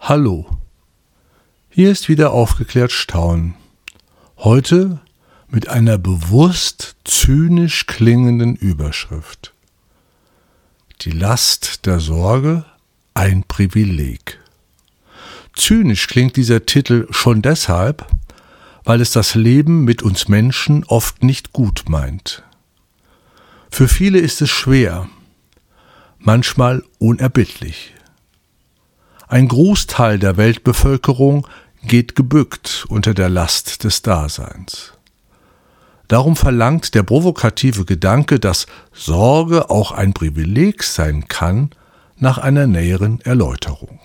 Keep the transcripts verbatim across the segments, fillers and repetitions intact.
Hallo, hier ist wieder aufgeklärt Staunen. Heute mit einer bewusst zynisch klingenden Überschrift. Die Last der Sorge, ein Privileg. Zynisch klingt dieser Titel schon deshalb, weil es das Leben mit uns Menschen oft nicht gut meint. Für viele ist es schwer, manchmal unerbittlich. Ein Großteil der Weltbevölkerung geht gebückt unter der Last des Daseins. Darum verlangt der provokative Gedanke, dass Sorge auch ein Privileg sein kann, nach einer näheren Erläuterung.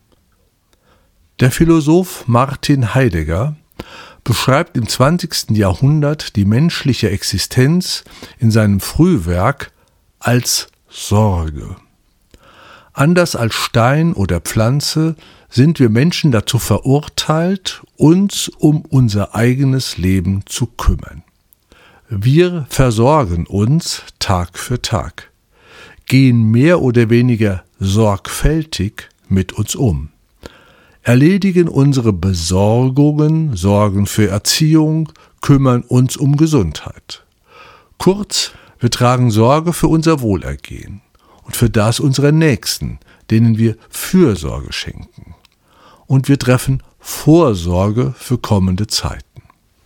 Der Philosoph Martin Heidegger beschreibt im zwanzigsten Jahrhundert die menschliche Existenz in seinem Frühwerk als Sorge. Anders als Stein oder Pflanze sind wir Menschen dazu verurteilt, uns um unser eigenes Leben zu kümmern. Wir versorgen uns Tag für Tag, gehen mehr oder weniger sorgfältig mit uns um, erledigen unsere Besorgungen, sorgen für Erziehung, kümmern uns um Gesundheit. Kurz, wir tragen Sorge für unser Wohlergehen und für das unserer Nächsten, denen wir Fürsorge schenken. Und wir treffen Vorsorge für kommende Zeiten.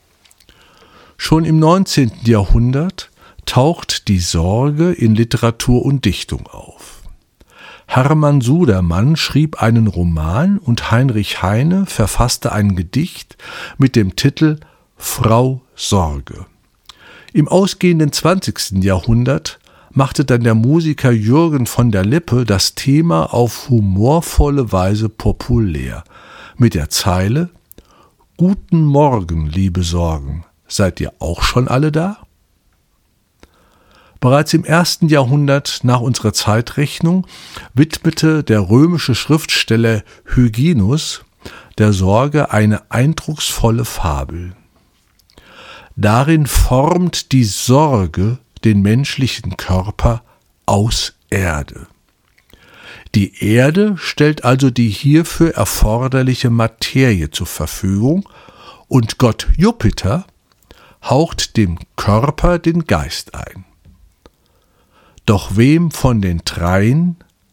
Schon im neunzehnten Jahrhundert taucht die Sorge in Literatur und Dichtung auf. Hermann Sudermann schrieb einen Roman und Heinrich Heine verfasste ein Gedicht mit dem Titel Frau Sorge. Im ausgehenden zwanzigsten Jahrhundert machte dann der Musiker Jürgen von der Lippe das Thema auf humorvolle Weise populär, mit der Zeile »Guten Morgen, liebe Sorgen, seid ihr auch schon alle da?« Bereits im ersten Jahrhundert nach unserer Zeitrechnung widmete der römische Schriftsteller Hyginus der Sorge eine eindrucksvolle Fabel. Darin formt die Sorge den menschlichen Körper aus Erde. Die Erde stellt also die hierfür erforderliche Materie zur Verfügung und Gott Jupiter haucht dem Körper den Geist ein. Doch wem von den dreien,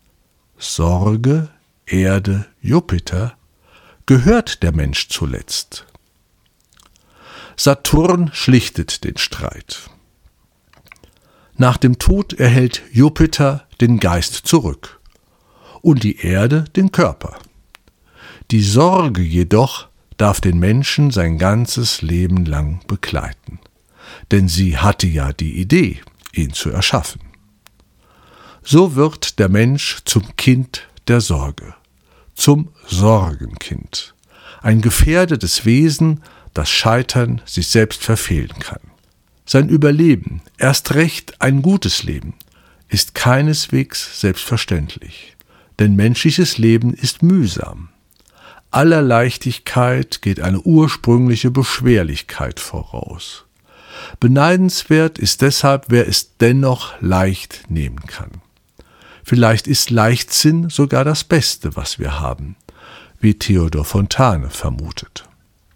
Sorge, Erde, Jupiter, gehört der Mensch zuletzt? Saturn schlichtet den Streit. Nach dem Tod erhält Jupiter den Geist zurück und die Erde den Körper. Die Sorge jedoch darf den Menschen sein ganzes Leben lang begleiten, denn sie hatte ja die Idee, ihn zu erschaffen. So wird der Mensch zum Kind der Sorge, zum Sorgenkind, ein gefährdetes Wesen, das Scheitern sich selbst verfehlen kann. Sein Überleben, erst recht ein gutes Leben, ist keineswegs selbstverständlich, denn menschliches Leben ist mühsam. Aller Leichtigkeit geht eine ursprüngliche Beschwerlichkeit voraus. Beneidenswert ist deshalb, wer es dennoch leicht nehmen kann. Vielleicht ist Leichtsinn sogar das Beste, was wir haben, wie Theodor Fontane vermutet.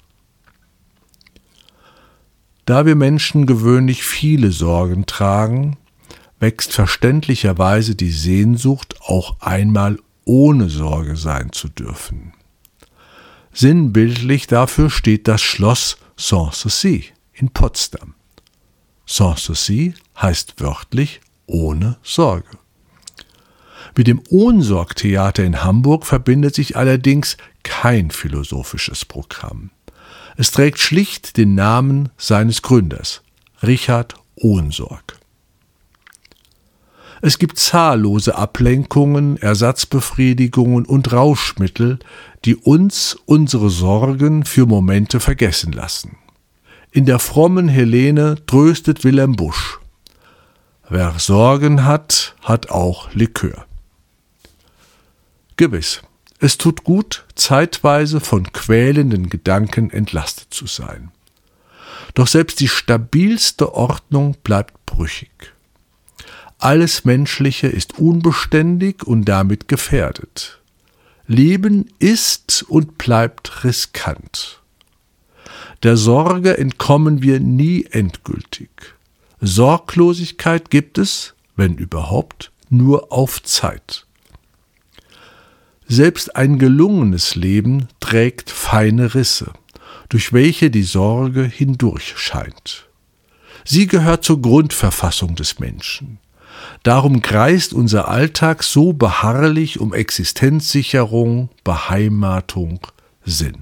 Da wir Menschen gewöhnlich viele Sorgen tragen, wächst verständlicherweise die Sehnsucht, auch einmal ohne Sorge sein zu dürfen. Sinnbildlich dafür steht das Schloss Sanssouci in Potsdam. Sanssouci heißt wörtlich ohne Sorge. Mit dem Ohnsorg-Theater in Hamburg verbindet sich allerdings kein philosophisches Programm. Es trägt schlicht den Namen seines Gründers, Richard Ohnsorg. Es gibt zahllose Ablenkungen, Ersatzbefriedigungen und Rauschmittel, die uns unsere Sorgen für Momente vergessen lassen. In der frommen Helene tröstet Wilhelm Busch: Wer Sorgen hat, hat auch Likör. Gewiss, es tut gut, zeitweise von quälenden Gedanken entlastet zu sein. Doch selbst die stabilste Ordnung bleibt brüchig. Alles Menschliche ist unbeständig und damit gefährdet. Leben ist und bleibt riskant. Der Sorge entkommen wir nie endgültig. Sorglosigkeit gibt es, wenn überhaupt, nur auf Zeit. Selbst ein gelungenes Leben trägt feine Risse, durch welche die Sorge hindurch scheint. Sie gehört zur Grundverfassung des Menschen. Darum kreist unser Alltag so beharrlich um Existenzsicherung, Beheimatung, Sinn.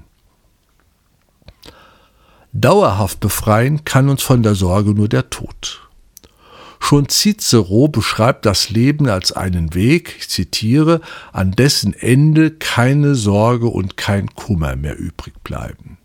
Dauerhaft befreien kann uns von der Sorge nur der Tod. Schon Cicero beschreibt das Leben als einen Weg, ich zitiere, an dessen Ende keine Sorge und kein Kummer mehr übrig bleiben.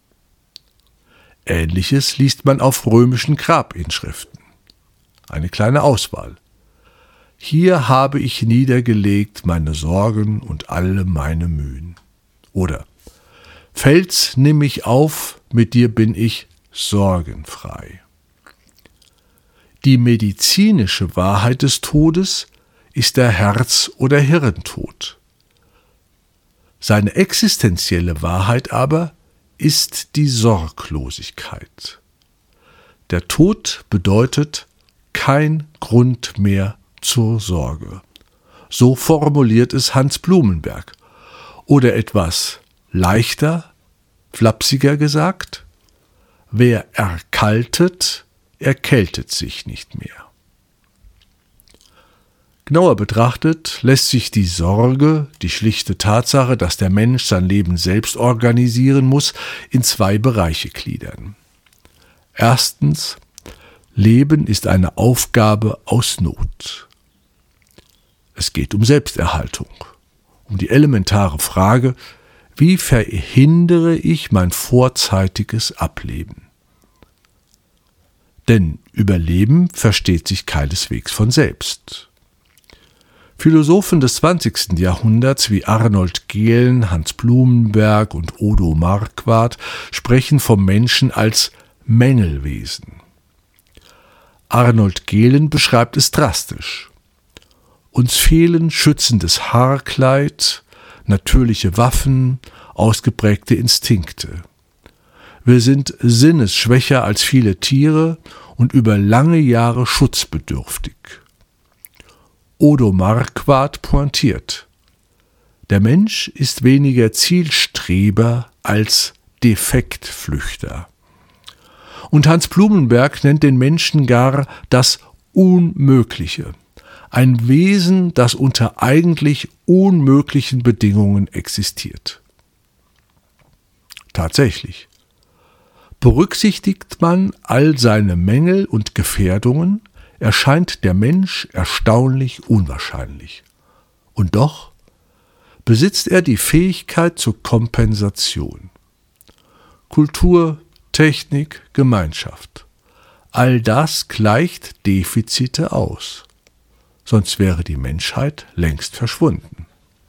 Ähnliches liest man auf römischen Grabinschriften. Eine kleine Auswahl. Hier habe ich niedergelegt meine Sorgen und alle meine Mühen. Oder Fels nimm mich auf, mit dir bin ich sorgenfrei. Die medizinische Wahrheit des Todes ist der Herz- oder Hirntod. Seine existenzielle Wahrheit aber ist die Sorglosigkeit. Der Tod bedeutet kein Grund mehr zur Sorge. So formuliert es Hans Blumenberg. Oder etwas leichter, flapsiger gesagt: Wer erkaltet, erkältet sich nicht mehr. Genauer betrachtet lässt sich die Sorge, die schlichte Tatsache, dass der Mensch sein Leben selbst organisieren muss, in zwei Bereiche gliedern. Erstens: Leben ist eine Aufgabe aus Not. Es geht um Selbsterhaltung, um die elementare Frage: Wie verhindere ich mein vorzeitiges Ableben? Denn Überleben versteht sich keineswegs von selbst. Philosophen des zwanzigsten Jahrhunderts wie Arnold Gehlen, Hans Blumenberg und Odo Marquardt sprechen vom Menschen als Mängelwesen. Arnold Gehlen beschreibt es drastisch. Uns fehlen schützendes Haarkleid, natürliche Waffen, ausgeprägte Instinkte. Wir sind sinnesschwächer als viele Tiere und über lange Jahre schutzbedürftig. Odo Marquardt pointiert: Der Mensch ist weniger Zielstreber als Defektflüchter. Und Hans Blumenberg nennt den Menschen gar das Unmögliche, ein Wesen, das unter eigentlich unmöglichen Bedingungen existiert. Tatsächlich. Berücksichtigt man all seine Mängel und Gefährdungen, erscheint der Mensch erstaunlich unwahrscheinlich. Und doch besitzt er die Fähigkeit zur Kompensation. Kultur, Technik, Gemeinschaft. All das gleicht Defizite aus. Sonst wäre die Menschheit längst verschwunden.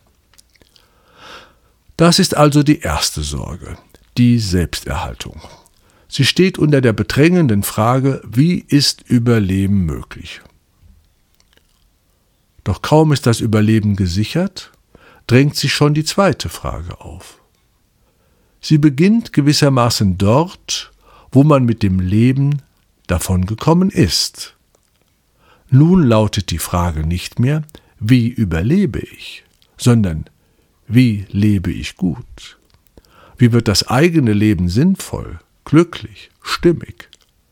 Das ist also die erste Sorge, die Selbsterhaltung. Sie steht unter der bedrängenden Frage: Wie ist Überleben möglich? Doch kaum ist das Überleben gesichert, drängt sich schon die zweite Frage auf. Sie beginnt gewissermaßen dort, wo man mit dem Leben davongekommen ist. Nun lautet die Frage nicht mehr: Wie überlebe ich?, sondern: Wie lebe ich gut? Wie wird das eigene Leben sinnvoll, glücklich, stimmig?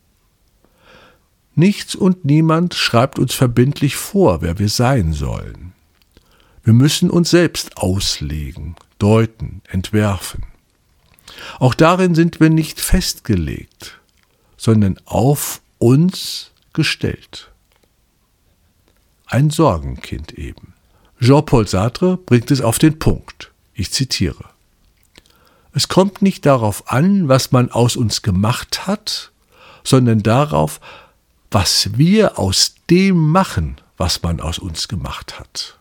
Nichts und niemand schreibt uns verbindlich vor, wer wir sein sollen. Wir müssen uns selbst auslegen, deuten, entwerfen. Auch darin sind wir nicht festgelegt, sondern auf uns gestellt. Ein Sorgenkind eben. Jean-Paul Sartre bringt es auf den Punkt. Ich zitiere: Es kommt nicht darauf an, was man aus uns gemacht hat, sondern darauf, was wir aus dem machen, was man aus uns gemacht hat.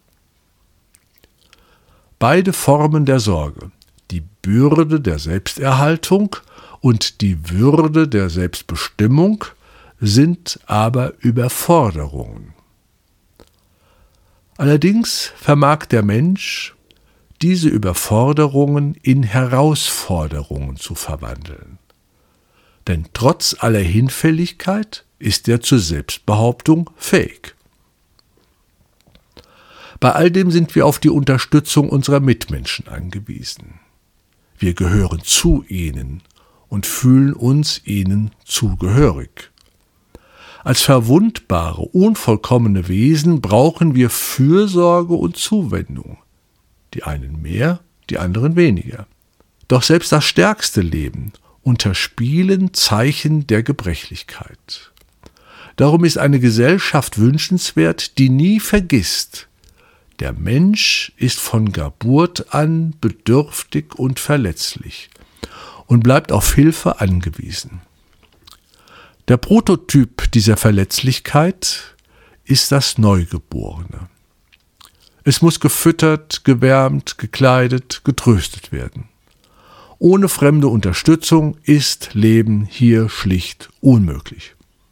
Beide Formen der Sorge, die Bürde der Selbsterhaltung und die Würde der Selbstbestimmung, sind aber Überforderungen. Allerdings vermag der Mensch, diese Überforderungen in Herausforderungen zu verwandeln. Denn trotz aller Hinfälligkeit ist er zur Selbstbehauptung fähig. Bei all dem sind wir auf die Unterstützung unserer Mitmenschen angewiesen. Wir gehören zu ihnen und fühlen uns ihnen zugehörig. Als verwundbare, unvollkommene Wesen brauchen wir Fürsorge und Zuwendung. Die einen mehr, die anderen weniger. Doch selbst das stärkste Leben unterspielen Zeichen der Gebrechlichkeit. Darum ist eine Gesellschaft wünschenswert, die nie vergisst, der Mensch ist von Geburt an bedürftig und verletzlich und bleibt auf Hilfe angewiesen. Der Prototyp dieser Verletzlichkeit ist das Neugeborene. Es muss gefüttert, gewärmt, gekleidet, getröstet werden. Ohne fremde Unterstützung ist Leben hier schlicht unmöglich.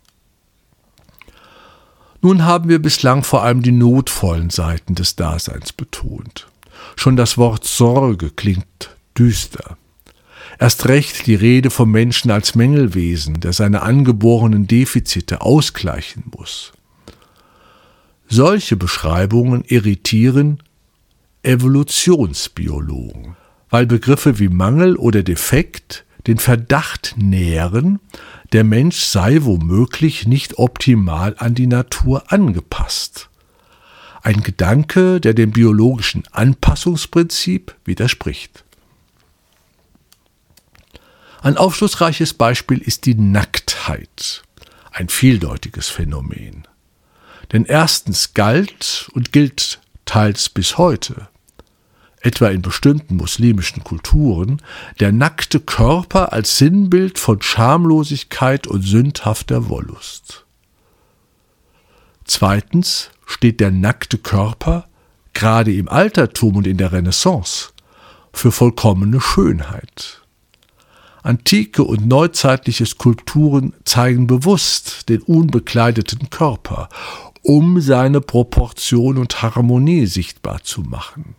Nun haben wir bislang vor allem die notvollen Seiten des Daseins betont. Schon das Wort Sorge klingt düster. Erst recht die Rede vom Menschen als Mängelwesen, der seine angeborenen Defizite ausgleichen muss. Solche Beschreibungen irritieren Evolutionsbiologen, weil Begriffe wie Mangel oder Defekt den Verdacht nähren, der Mensch sei womöglich nicht optimal an die Natur angepasst. Ein Gedanke, der dem biologischen Anpassungsprinzip widerspricht. Ein aufschlussreiches Beispiel ist die Nacktheit, ein vieldeutiges Phänomen. Denn erstens galt und gilt teils bis heute, etwa in bestimmten muslimischen Kulturen, der nackte Körper als Sinnbild von Schamlosigkeit und sündhafter Wollust. Zweitens steht der nackte Körper, gerade im Altertum und in der Renaissance, für vollkommene Schönheit. Antike und neuzeitliche Skulpturen zeigen bewusst den unbekleideten Körper, um seine Proportion und Harmonie sichtbar zu machen.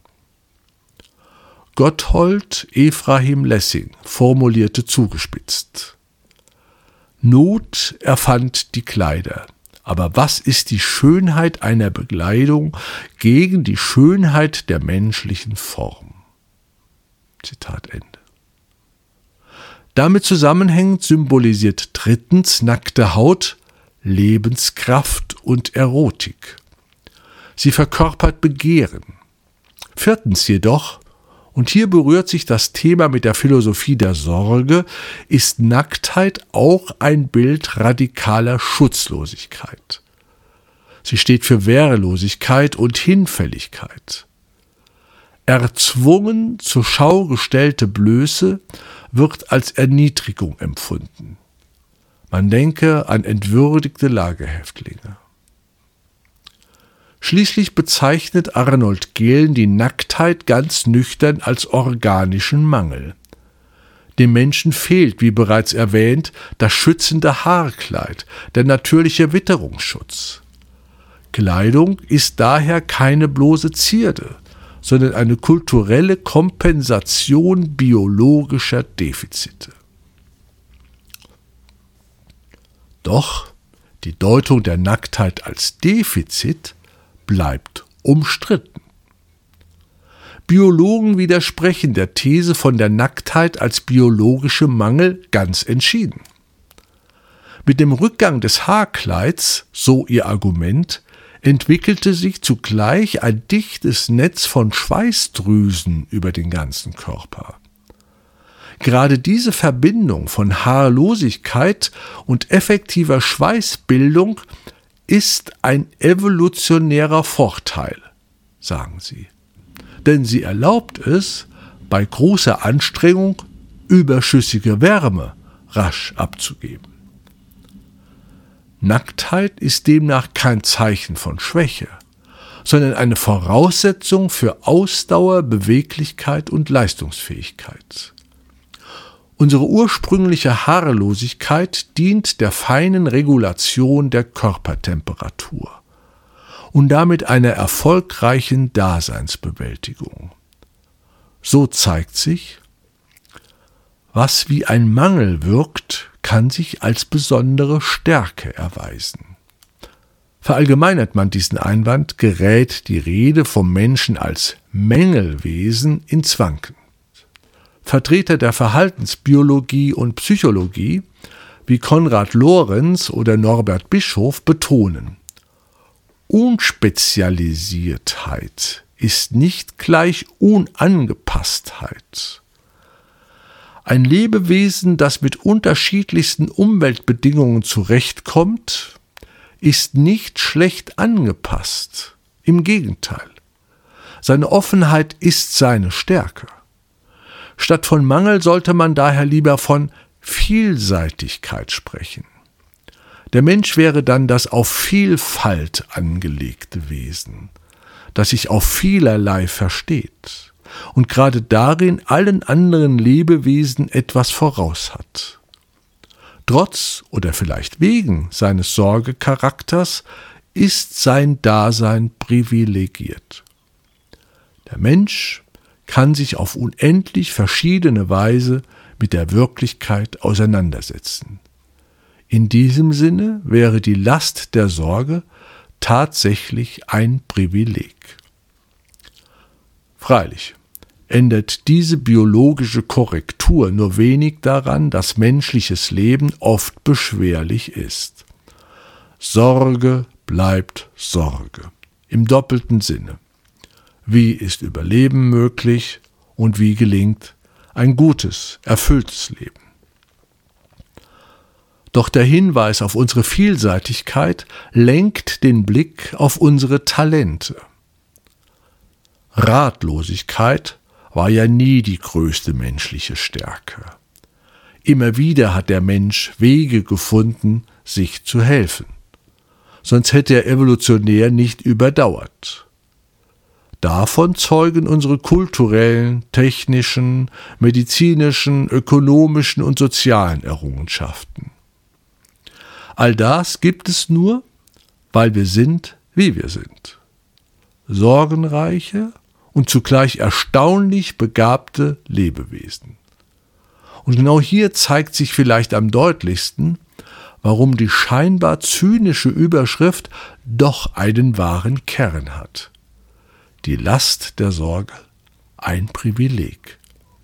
Gotthold Ephraim Lessing formulierte zugespitzt: Not erfand die Kleider, aber was ist die Schönheit einer Bekleidung gegen die Schönheit der menschlichen Form? Zitat Ende. Damit zusammenhängend symbolisiert drittens nackte Haut Lebenskraft und Erotik. Sie verkörpert Begehren. Viertens jedoch, und hier berührt sich das Thema mit der Philosophie der Sorge, ist Nacktheit auch ein Bild radikaler Schutzlosigkeit. Sie steht für Wehrlosigkeit und Hinfälligkeit. Erzwungen zur Schau gestellte Blöße wird als Erniedrigung empfunden. Man denke an entwürdigte Lagerhäftlinge. Schließlich bezeichnet Arnold Gehlen die Nacktheit ganz nüchtern als organischen Mangel. Dem Menschen fehlt, wie bereits erwähnt, das schützende Haarkleid, der natürliche Witterungsschutz. Kleidung ist daher keine bloße Zierde, sondern eine kulturelle Kompensation biologischer Defizite. Doch die Deutung der Nacktheit als Defizit bleibt umstritten. Biologen widersprechen der These von der Nacktheit als biologischem Mangel ganz entschieden. Mit dem Rückgang des Haarkleids, so ihr Argument, entwickelte sich zugleich ein dichtes Netz von Schweißdrüsen über den ganzen Körper. Gerade diese Verbindung von Haarlosigkeit und effektiver Schweißbildung ist ein evolutionärer Vorteil, sagen sie. Denn sie erlaubt es, bei großer Anstrengung überschüssige Wärme rasch abzugeben. Nacktheit ist demnach kein Zeichen von Schwäche, sondern eine Voraussetzung für Ausdauer, Beweglichkeit und Leistungsfähigkeit. Unsere ursprüngliche Haarlosigkeit dient der feinen Regulation der Körpertemperatur und damit einer erfolgreichen Daseinsbewältigung. So zeigt sich, was wie ein Mangel wirkt, kann sich als besondere Stärke erweisen. Verallgemeinert man diesen Einwand, gerät die Rede vom Menschen als Mängelwesen ins Wanken. Vertreter der Verhaltensbiologie und Psychologie wie Konrad Lorenz oder Norbert Bischof betonen: Unspezialisiertheit ist nicht gleich Unangepasstheit. Ein Lebewesen, das mit unterschiedlichsten Umweltbedingungen zurechtkommt, ist nicht schlecht angepasst. Im Gegenteil. Seine Offenheit ist seine Stärke. Statt von Mangel sollte man daher lieber von Vielseitigkeit sprechen. Der Mensch wäre dann das auf Vielfalt angelegte Wesen, das sich auf vielerlei versteht und gerade darin allen anderen Lebewesen etwas voraus hat. Trotz oder vielleicht wegen seines Sorgecharakters ist sein Dasein privilegiert. Der Mensch kann sich auf unendlich verschiedene Weise mit der Wirklichkeit auseinandersetzen. In diesem Sinne wäre die Last der Sorge tatsächlich ein Privileg. Freilich ändert diese biologische Korrektur nur wenig daran, dass menschliches Leben oft beschwerlich ist. Sorge bleibt Sorge, im doppelten Sinne. Wie ist Überleben möglich und wie gelingt ein gutes, erfülltes Leben? Doch der Hinweis auf unsere Vielseitigkeit lenkt den Blick auf unsere Talente. Ratlosigkeit war ja nie die größte menschliche Stärke. Immer wieder hat der Mensch Wege gefunden, sich zu helfen. Sonst hätte er evolutionär nicht überdauert. Davon zeugen unsere kulturellen, technischen, medizinischen, ökonomischen und sozialen Errungenschaften. All das gibt es nur, weil wir sind, wie wir sind. Sorgenreiche und zugleich erstaunlich begabte Lebewesen. Und genau hier zeigt sich vielleicht am deutlichsten, warum die scheinbar zynische Überschrift doch einen wahren Kern hat. Die Last der Sorge, ein Privileg.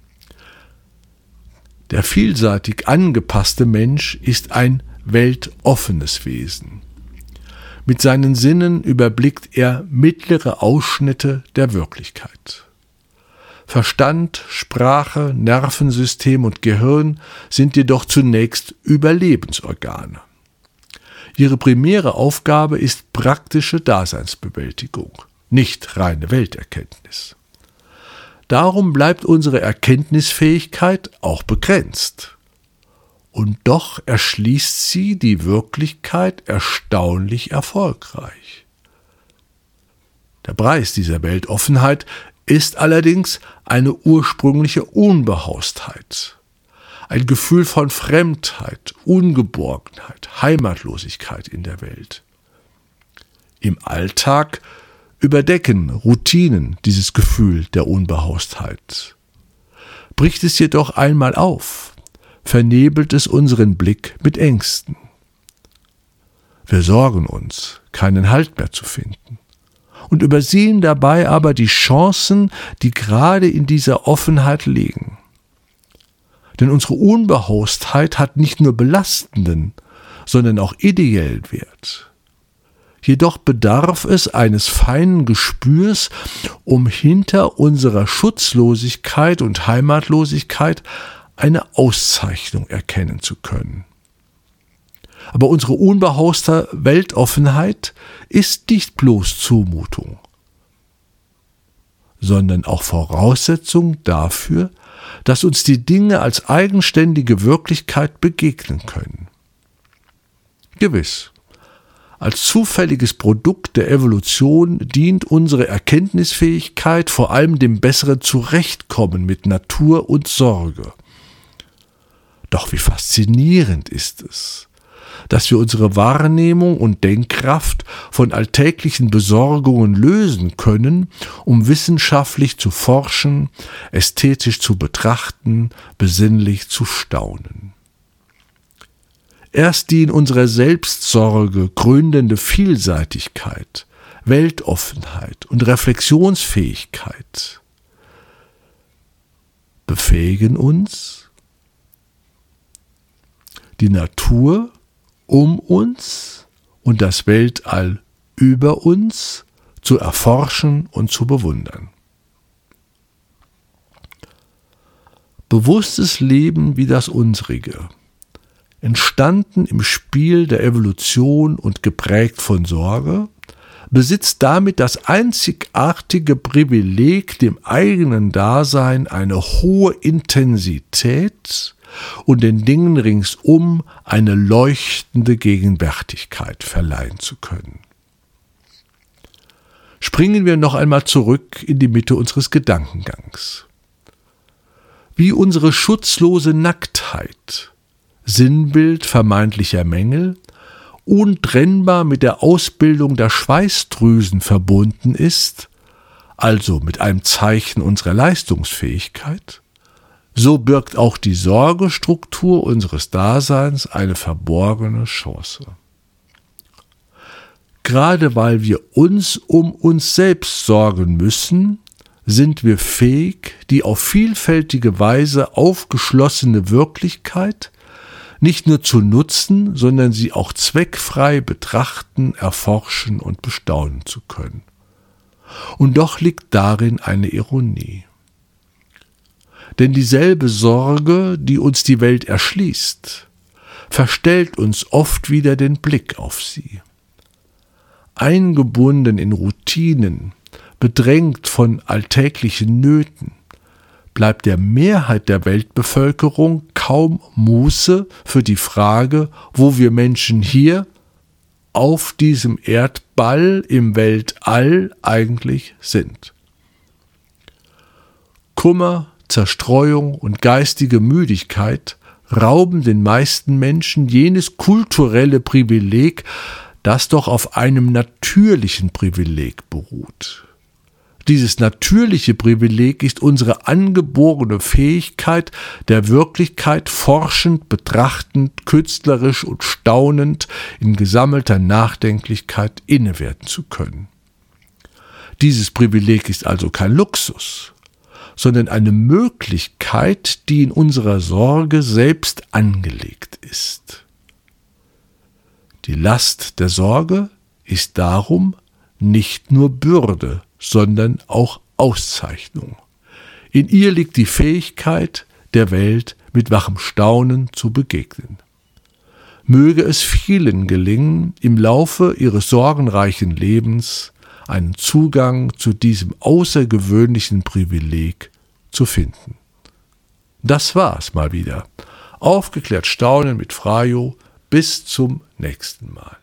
Der vielseitig angepasste Mensch ist ein weltoffenes Wesen. Mit seinen Sinnen überblickt er mittlere Ausschnitte der Wirklichkeit. Verstand, Sprache, Nervensystem und Gehirn sind jedoch zunächst Überlebensorgane. Ihre primäre Aufgabe ist praktische Daseinsbewältigung, nicht reine Welterkenntnis. Darum bleibt unsere Erkenntnisfähigkeit auch begrenzt. Und doch erschließt sie die Wirklichkeit erstaunlich erfolgreich. Der Preis dieser Weltoffenheit ist allerdings eine ursprüngliche Unbehaustheit, ein Gefühl von Fremdheit, Ungeborgenheit, Heimatlosigkeit in der Welt. Im Alltag überdecken Routinen dieses Gefühl der Unbehaustheit. Bricht es jedoch einmal auf, vernebelt es unseren Blick mit Ängsten. Wir sorgen uns, keinen Halt mehr zu finden und übersehen dabei aber die Chancen, die gerade in dieser Offenheit liegen. Denn unsere Unbehaustheit hat nicht nur belastenden, sondern auch ideellen Wert. Jedoch bedarf es eines feinen Gespürs, um hinter unserer Schutzlosigkeit und Heimatlosigkeit eine Auszeichnung erkennen zu können. Aber unsere unbehauste Weltoffenheit ist nicht bloß Zumutung, sondern auch Voraussetzung dafür, dass uns die Dinge als eigenständige Wirklichkeit begegnen können. Gewiss, als zufälliges Produkt der Evolution dient unsere Erkenntnisfähigkeit vor allem dem besseren Zurechtkommen mit Natur und Sorge. Doch wie faszinierend ist es, dass wir unsere Wahrnehmung und Denkkraft von alltäglichen Besorgungen lösen können, um wissenschaftlich zu forschen, ästhetisch zu betrachten, besinnlich zu staunen. Erst die in unserer Selbstsorge gründende Vielseitigkeit, Weltoffenheit und Reflexionsfähigkeit befähigen uns, die Natur um uns und das Weltall über uns zu erforschen und zu bewundern. Bewusstes Leben wie das unsrige, entstanden im Spiel der Evolution und geprägt von Sorge, besitzt damit das einzigartige Privileg, dem eigenen Dasein eine hohe Intensität und den Dingen ringsum eine leuchtende Gegenwärtigkeit verleihen zu können. Springen wir noch einmal zurück in die Mitte unseres Gedankengangs. Wie unsere schutzlose Nacktheit, Sinnbild vermeintlicher Mängel, untrennbar mit der Ausbildung der Schweißdrüsen verbunden ist, also mit einem Zeichen unserer Leistungsfähigkeit, so birgt auch die Sorgestruktur unseres Daseins eine verborgene Chance. Gerade weil wir uns um uns selbst sorgen müssen, sind wir fähig, die auf vielfältige Weise aufgeschlossene Wirklichkeit nicht nur zu nutzen, sondern sie auch zweckfrei betrachten, erforschen und bestaunen zu können. Und doch liegt darin eine Ironie. Denn dieselbe Sorge, die uns die Welt erschließt, verstellt uns oft wieder den Blick auf sie. Eingebunden in Routinen, bedrängt von alltäglichen Nöten, bleibt der Mehrheit der Weltbevölkerung kaum Muße für die Frage, wo wir Menschen hier auf diesem Erdball im Weltall eigentlich sind. Kummer, Zerstreuung und geistige Müdigkeit rauben den meisten Menschen jenes kulturelle Privileg, das doch auf einem natürlichen Privileg beruht. Dieses natürliche Privileg ist unsere angeborene Fähigkeit, der Wirklichkeit forschend, betrachtend, künstlerisch und staunend in gesammelter Nachdenklichkeit innewerten zu können. Dieses Privileg ist also kein Luxus, sondern eine Möglichkeit, die in unserer Sorge selbst angelegt ist. Die Last der Sorge ist darum nicht nur Bürde, sondern auch Auszeichnung. In ihr liegt die Fähigkeit, der Welt mit wachem Staunen zu begegnen. Möge es vielen gelingen, im Laufe ihres sorgenreichen Lebens einen Zugang zu diesem außergewöhnlichen Privileg zu finden. Das war's mal wieder. Aufgeklärt Staunen mit Frajo. Bis zum nächsten Mal.